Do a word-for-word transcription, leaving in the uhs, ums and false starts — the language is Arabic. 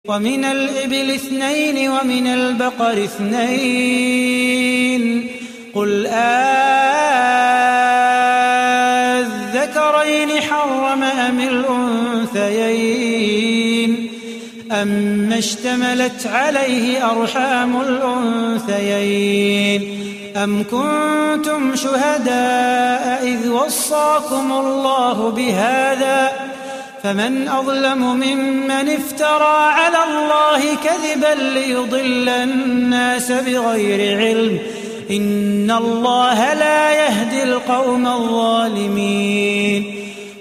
ومن الإبل اثنين ومن البقر اثنين قل أذكرين حرم أم الأنثيين أما اشتملت عليه أرحام الأنثيين أم كنتم شهداء إذ وصاكم الله بهذا فمن أظلم ممن افترى على الله كذبا ليضل الناس بغير علم إن الله لا يهدي القوم الظالمين